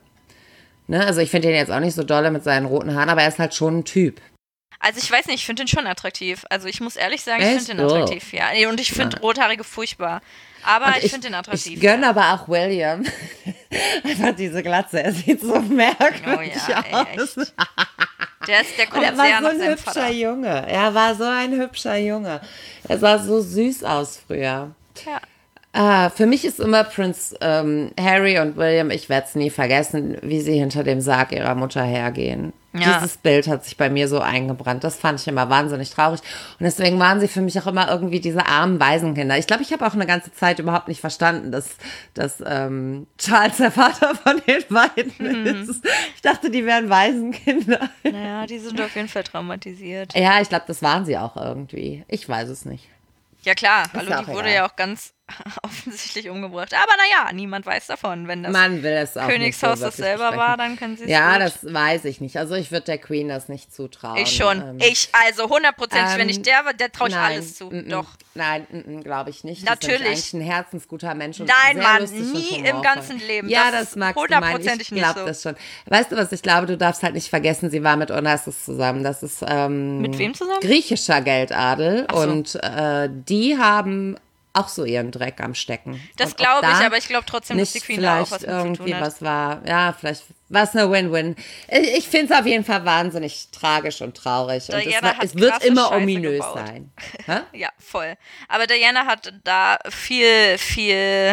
Ne? Also ich finde ihn jetzt auch nicht so dolle mit seinen roten Haaren, aber er ist halt schon ein Typ. Also ich weiß nicht, ich finde den schon attraktiv. Also ich muss ehrlich sagen, ich Echt? finde den attraktiv, ja. Nee, und ich finde Rothaarige furchtbar. Aber Und ich, finde den attraktiv. Ich gönne aber auch William. Einfach diese Glatze. Er sieht so merkwürdig Oh ja, ey, aus. echt. Der, ist, der Und kommt er war sehr so nach ein seinem hübscher Vater. Junge. Er war so ein hübscher Junge. Er sah so süß aus früher. Ja. Ah, für mich ist immer Prinz ähm, Harry und William, ich werde es nie vergessen, wie sie hinter dem Sarg ihrer Mutter hergehen. Ja. Dieses Bild hat sich bei mir so eingebrannt. Das fand ich immer wahnsinnig traurig. Und deswegen waren sie für mich auch immer irgendwie diese armen Waisenkinder. Ich glaube, ich habe auch eine ganze Zeit überhaupt nicht verstanden, dass, dass ähm, Charles der Vater von den beiden Mhm. ist. Ich dachte, die wären Waisenkinder. Naja, die sind auf jeden Fall traumatisiert. Ja, ich glaube, das waren sie auch irgendwie. Ich weiß es nicht. Ja klar, Ist hallo, ja auch die wurde egal. ja auch ganz offensichtlich umgebracht. Aber naja, niemand weiß davon. Wenn das Man will es auch Königshaus nicht so das wirklich selber besprechen. war, dann können sie es Ja, gut. das weiß ich nicht. Also ich würde der Queen das nicht zutrauen. Ich schon. Ähm, Ich, also hundertprozentig, wenn ich ähm, der war, der traue ich nein, alles zu. mm, mm, Doch. Nein, mm, glaube ich nicht. Natürlich. Das ist eigentlich ein herzensguter Mensch. Und Nein, sehr Mann, lustig und nie im humorvoll. ganzen Leben. Ja, Das das, ist magst du meinen. hundertprozentig Ich nicht glaube so. das schon. Weißt du was, ich glaube, du darfst halt nicht vergessen, sie war mit Onassis zusammen. Das ist ähm, Mit wem zusammen? griechischer Geldadel. Ach so. Und äh, die haben auch so ihren Dreck am Stecken. Das Und ob glaube ich, da aber ich glaube trotzdem, dass nicht die Queen da auch vielleicht was mit zu irgendwie tun hat. was war. Ja, vielleicht war es eine Win-Win. Ich, ich finde es auf jeden Fall wahnsinnig tragisch und traurig. Und es, Diana war, hat es wird krasse immer Scheiße ominös gebaut. sein. Hä? Ja, voll. Aber Diana hat da viel, viel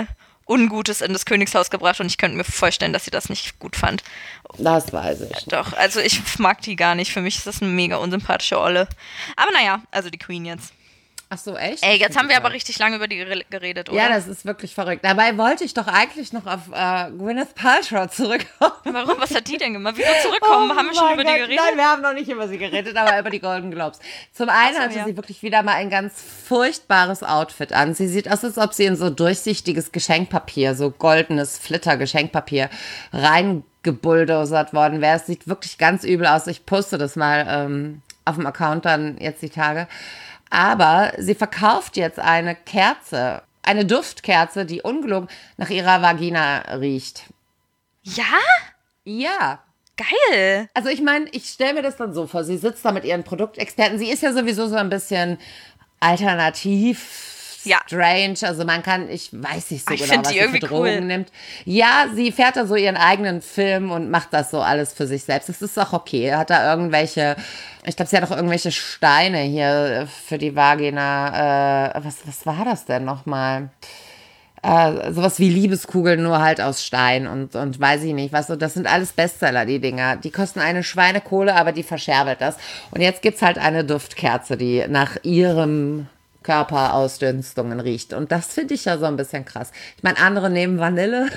Ungutes in das Königshaus gebracht und ich könnte mir vorstellen, dass sie das nicht gut fand. Das weiß ich. Doch, also ich mag die gar nicht. Für mich ist das eine mega unsympathische Olle. Aber naja, also die Queen jetzt. Ach so, echt? Ey, jetzt haben wir aber richtig lange über die geredet, oder? Ja, das ist wirklich verrückt. Dabei wollte ich doch eigentlich noch auf äh, Gwyneth Paltrow zurückkommen. Warum? Was hat die denn gemacht? Wieso zurückkommen? Oh haben wir schon über Gott. die geredet? Nein, wir haben noch nicht über sie geredet, aber über die Golden Globes. Zum einen so, hatte ja. sie wirklich wieder mal ein ganz furchtbares Outfit an. Sie sieht aus, als ob sie in so durchsichtiges Geschenkpapier, so goldenes Flitter-Geschenkpapier reingebulldozert worden wäre. Es sieht wirklich ganz übel aus. Ich poste das mal ähm, auf dem Account dann jetzt die Tage. Aber sie verkauft jetzt eine Kerze, eine Duftkerze, die ungelogen nach ihrer Vagina riecht. Ja? Ja. Geil. Also ich meine, ich stelle mir das dann so vor, sie sitzt da mit ihren Produktexperten. Sie ist ja sowieso so ein bisschen alternativ, Ja. strange. Also man kann, ich weiß nicht so Ich genau, find was die sie für irgendwie Drogen cool. nimmt. Ja, sie fährt da so ihren eigenen Film und macht das so alles für sich selbst. Das ist auch okay. Hat da irgendwelche, ich glaube, sie hat auch irgendwelche Steine hier für die Vagina. Äh, was, was war das denn nochmal? Äh, sowas wie Liebeskugeln, nur halt aus Stein und, und weiß ich nicht was. Und das sind alles Bestseller, die Dinger. Die kosten eine Schweinekohle, aber die verscherbelt das. Und jetzt gibt's halt eine Duftkerze, die nach ihrem Körperausdünstungen riecht. Und das finde ich ja so ein bisschen krass. Ich meine, andere nehmen Vanille.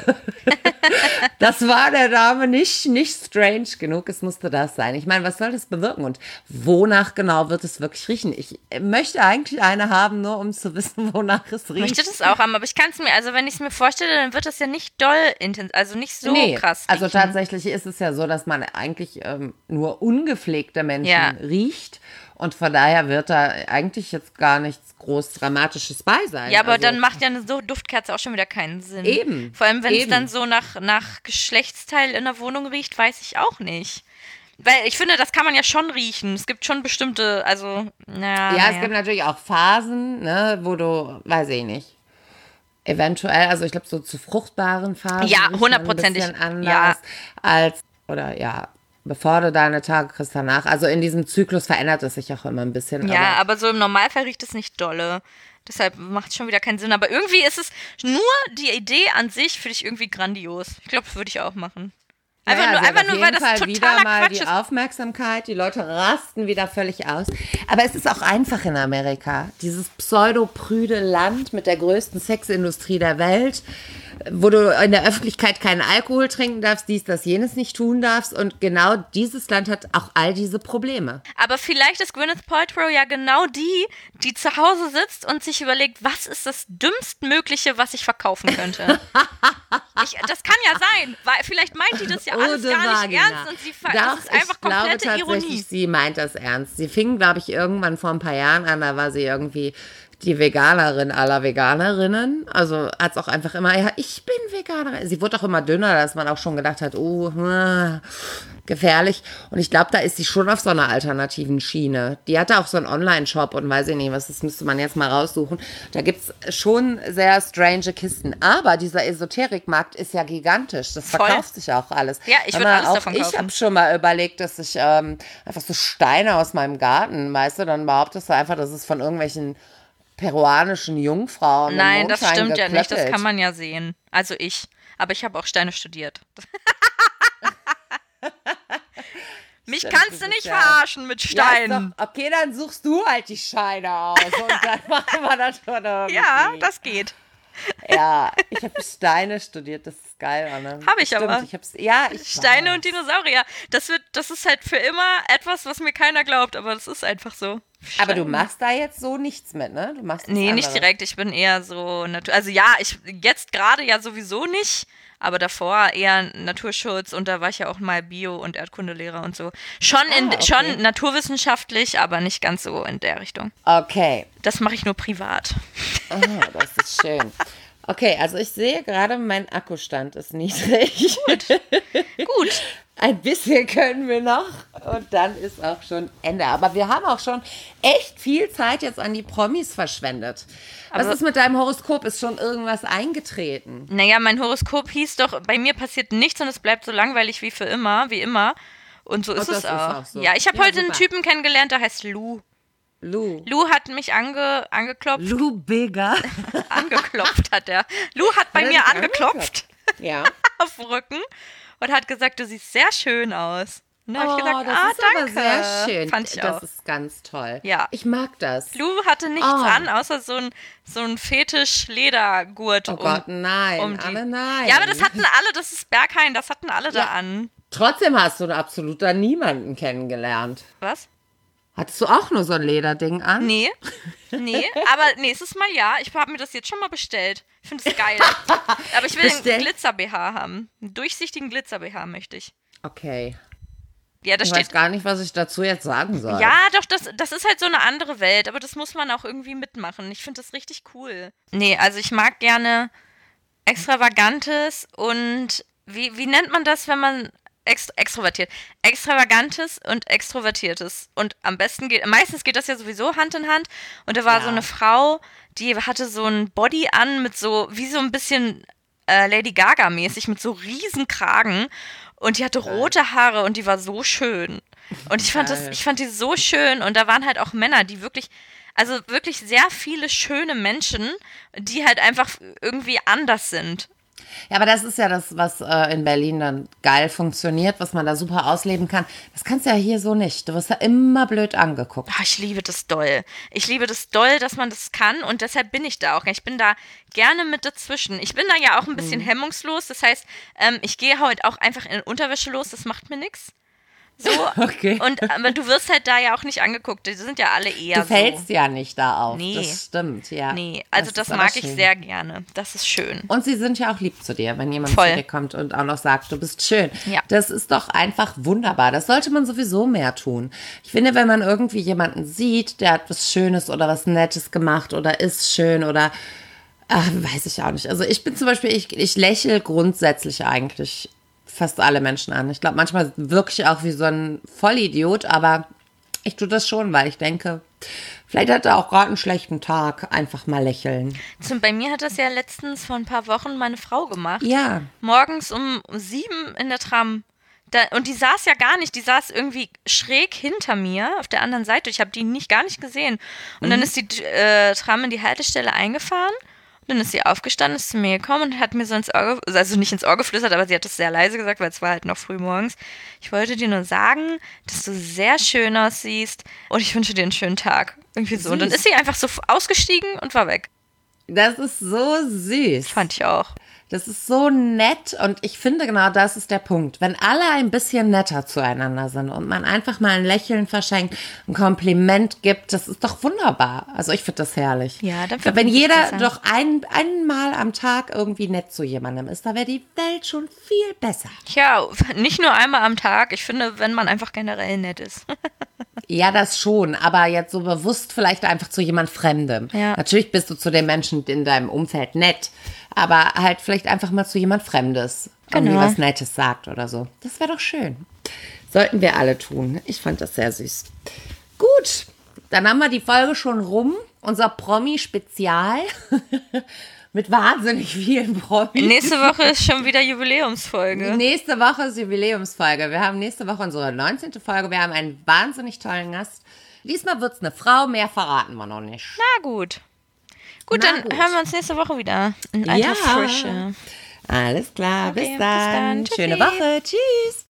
Das war der Dame nicht, nicht strange genug. Es musste das sein. Ich meine, was soll das bewirken? Und wonach genau wird es wirklich riechen? Ich möchte eigentlich eine haben, nur um zu wissen, wonach es Ich riecht. möchte das auch haben, aber ich kann es mir, also wenn ich es mir vorstelle, dann wird das ja nicht doll intensiv, also nicht so Nee, krass also riechen. tatsächlich ist es ja so, dass man eigentlich ähm, nur ungepflegte Menschen Ja. riecht. Und von daher wird da eigentlich jetzt gar nichts groß Dramatisches bei sein. Ja, aber also, dann macht ja eine so Duftkerze auch schon wieder keinen Sinn. Eben, Vor allem, wenn es eben. dann so nach, nach Geschlechtsteil in der Wohnung riecht, weiß ich auch nicht. Weil ich finde, das kann man ja schon riechen. Es gibt schon bestimmte, also, naja. Ja, naja. es gibt natürlich auch Phasen, ne, wo du, weiß ich nicht, eventuell, also ich glaube, so zu fruchtbaren Phasen Ja, riecht man hundertprozentig, ein bisschen anders ja. als, oder ja, bevor du deine Tage kriegst danach. Also in diesem Zyklus verändert es sich auch immer ein bisschen. Ja, aber so im Normalfall riecht es nicht dolle. Deshalb macht es schon wieder keinen Sinn. Aber irgendwie ist es nur die Idee an sich, finde ich irgendwie grandios. Ich glaube, das würde ich auch machen. Einfach Naja, nur, sie hat einfach auf nur jeden weil das Fall totaler wieder mal Quatsch die ist. Aufmerksamkeit, die Leute rasten wieder völlig aus. Aber es ist auch einfach in Amerika. Dieses pseudo-prüde Land mit der größten Sexindustrie der Welt, wo du in der Öffentlichkeit keinen Alkohol trinken darfst, dies, das, jenes nicht tun darfst. Und genau dieses Land hat auch all diese Probleme. Aber vielleicht ist Gwyneth Paltrow ja genau die, die zu Hause sitzt und sich überlegt, was ist das dümmstmögliche, was ich verkaufen könnte. ich, das kann ja sein, weil vielleicht meint die das ja alles Ode gar nicht Vagina. ernst und sie ver- Doch, das ist einfach ich glaube komplette tatsächlich, Ironie. sie meint das ernst. Sie fing, glaube ich, irgendwann vor ein paar Jahren an, da war sie irgendwie die Veganerin aller Veganerinnen. Also hat es auch einfach immer, ja, ich bin Veganerin. Sie wurde auch immer dünner, dass man auch schon gedacht hat, oh, hm, gefährlich. Und ich glaube, da ist sie schon auf so einer alternativen Schiene. Die hatte auch so einen Online-Shop und weiß ich nicht, was, das müsste man jetzt mal raussuchen. Da gibt es schon sehr strange Kisten. Aber dieser Esoterikmarkt ist ja gigantisch. Das Voll. verkauft sich auch alles. Ja, ich Aber würd alles auch davon Ich kaufen. habe schon mal überlegt, dass ich ähm, einfach so Steine aus meinem Garten, weißt du, dann behauptest du einfach, das ist von irgendwelchen peruanischen Jungfrauen. im Nein, das Mondschein stimmt ja nicht, das geklöppelt. kann man ja sehen. Also ich. Aber ich habe auch Steine studiert. Mich Stimmt, kannst du du bist nicht ja- verarschen mit Ja, ist Steinen. doch, okay, dann suchst du halt die Scheine aus und dann machen wir das schon irgendwie. Ja, das geht. Ja, ich habe Steine studiert, das ist geil, Anne. Hab ich Stimmt, aber. Ich hab's, ja, ich Steine weiß. und Dinosaurier. Das wird, das ist halt für immer etwas, was mir keiner glaubt, aber das ist einfach so. Aber du Steine. machst da jetzt so nichts mit, ne? Du machst was Nee, nicht anderes. direkt. Ich bin eher so Natur. Also ja, ich jetzt gerade ja sowieso nicht, aber davor eher Naturschutz und da war ich ja auch mal Bio- und Erdkundelehrer und so. Schon in Ah, okay. schon naturwissenschaftlich, aber nicht ganz so in der Richtung. Okay, Das mache ich nur privat. ah, das ist schön. Okay, also ich sehe gerade, mein Akkustand ist niedrig. Gut. Ein bisschen können wir noch und dann ist auch schon Ende. Aber wir haben auch schon echt viel Zeit jetzt an die Promis verschwendet. Was Aber- ist mit deinem Horoskop? Ist schon irgendwas eingetreten? Naja, mein Horoskop hieß doch, bei mir passiert nichts und es bleibt so langweilig wie für immer, wie immer. Und so ist das es ist auch. auch so. Ja, ich habe Ja, heute einen super. Typen kennengelernt, der heißt Lou. Lou. Lou hat mich ange, angeklopft. Lou Bigger. Angeklopft hat er. Lou hat bei Hat er mir dich angeklopft Ja. auf dem Rücken und hat gesagt, du siehst sehr schön aus. Und da habe ich Oh, gesagt, das ah, ist danke. aber sehr schön. Fand ich das auch. ist ganz toll. Ja. Ich mag das. Lou hatte nichts Oh. an, außer so ein, so ein Fetisch-Ledergurt. Oh um, Gott, nein, um die- Anne, nein. Ja, aber das hatten alle, das ist Berghain, das hatten alle da Ja. an. Trotzdem hast du da absolut da niemanden kennengelernt. Was? Hattest du auch nur so ein Lederding an? Nee, nee, aber nächstes Mal ja. Ich habe mir das jetzt schon mal bestellt. Ich finde es geil. Aber ich will Bestell- einen Glitzer-B H haben. Einen durchsichtigen Glitzer-B H möchte ich. Okay. Ja, da Ich steht. weiß gar nicht, was ich dazu jetzt sagen soll. Ja, doch, das, das ist halt so eine andere Welt, aber das muss man auch irgendwie mitmachen. Ich finde das richtig cool. Nee, also ich mag gerne Extravagantes und wie, wie nennt man das, wenn man ext, extrovertiert? Extravagantes und Extrovertiertes. Und am besten geht, meistens geht das ja sowieso Hand in Hand. Und da war Ja. so eine Frau, die hatte so ein Body an mit so, wie so ein bisschen äh, Lady Gaga-mäßig, mit so riesen Kragen. Und die hatte rote Haare und die war so schön. Und ich fand das, Geil. ich fand die so schön. Und da waren halt auch Männer, die wirklich, also wirklich sehr viele schöne Menschen, die halt einfach irgendwie anders sind. Ja, aber das ist ja das, was äh, in Berlin dann geil funktioniert, was man da super ausleben kann. Das kannst du ja hier so nicht. Du wirst ja immer blöd angeguckt. Ah, ich liebe das doll. Ich liebe das doll, dass man das kann und deshalb bin ich da auch. Ich bin da gerne mit dazwischen. Ich bin da ja auch ein bisschen hemmungslos. Das heißt, ähm, ich gehe halt auch einfach in Unterwäsche los. Das macht mir nichts. So. Okay. Und aber du wirst halt da ja auch nicht angeguckt. Die sind ja alle eher Du fällst so. ja nicht da auf. Nee. Das stimmt, ja. Nee, also das, ist aber mag ich schön. sehr gerne. Das ist schön. Und sie sind ja auch lieb zu dir, wenn jemand Voll. zu dir kommt und auch noch sagt, du bist schön. Ja. Das ist doch einfach wunderbar. Das sollte man sowieso mehr tun. Ich finde, wenn man irgendwie jemanden sieht, der hat was Schönes oder was Nettes gemacht oder ist schön oder ach, weiß ich auch nicht. Also ich bin zum Beispiel, ich, ich lächle grundsätzlich eigentlich fast alle Menschen an. Ich glaube, manchmal wirklich auch wie so ein Vollidiot, aber ich tue das schon, weil ich denke, vielleicht hat er auch gerade einen schlechten Tag. Einfach mal lächeln. Zum, bei mir hat das ja letztens vor ein paar Wochen meine Frau gemacht. Ja. Morgens um sieben in der Tram. Da, und die saß ja gar nicht, die saß irgendwie schräg hinter mir auf der anderen Seite. Ich habe die nicht gar nicht gesehen. Und Mhm. dann ist die äh, Tram in die Haltestelle eingefahren. Und dann ist sie aufgestanden, ist zu mir gekommen und hat mir so ins Ohr, ge- also nicht ins Ohr geflüstert, aber sie hat es sehr leise gesagt, weil es war halt noch früh morgens. Ich wollte dir nur sagen, dass du sehr schön aussiehst und ich wünsche dir einen schönen Tag. Irgendwie so. Und dann Süß. ist sie einfach so ausgestiegen und war weg. Das ist so süß. Fand ich auch. Das ist so nett und ich finde genau das ist der Punkt. Wenn alle ein bisschen netter zueinander sind und man einfach mal ein Lächeln verschenkt, ein Kompliment gibt, das ist doch wunderbar. Also ich finde das herrlich. Ja, dann ich glaub, wenn verbindet sich jeder das, ja. doch ein, einmal am Tag irgendwie nett zu jemandem ist, da wäre die Welt schon viel besser. Tja, nicht nur einmal am Tag. Ich finde, wenn man einfach generell nett ist. Ja, das schon, aber jetzt so bewusst vielleicht einfach zu jemand Fremdem. Ja. Natürlich bist du zu den Menschen in deinem Umfeld nett, aber halt vielleicht einfach mal zu jemand Fremdes. Irgendwie Genau. was Nettes sagt oder so. Das wäre doch schön. Sollten wir alle tun. Ich fand das sehr süß. Gut, dann haben wir die Folge schon rum. Unser Promi-Spezial mit wahnsinnig vielen Promis. Nächste Woche ist schon wieder Jubiläumsfolge. Nächste Woche ist Jubiläumsfolge. Wir haben nächste Woche unsere neunzehnte Folge. Wir haben einen wahnsinnig tollen Gast. Diesmal wird es eine Frau, mehr verraten wir noch nicht. Na gut. Gut, Na dann gut. hören wir uns nächste Woche wieder. In alter Ja. Frische. Alles klar, Okay, bis bis dann. dann. Schöne Tschüssi. Woche. Tschüss.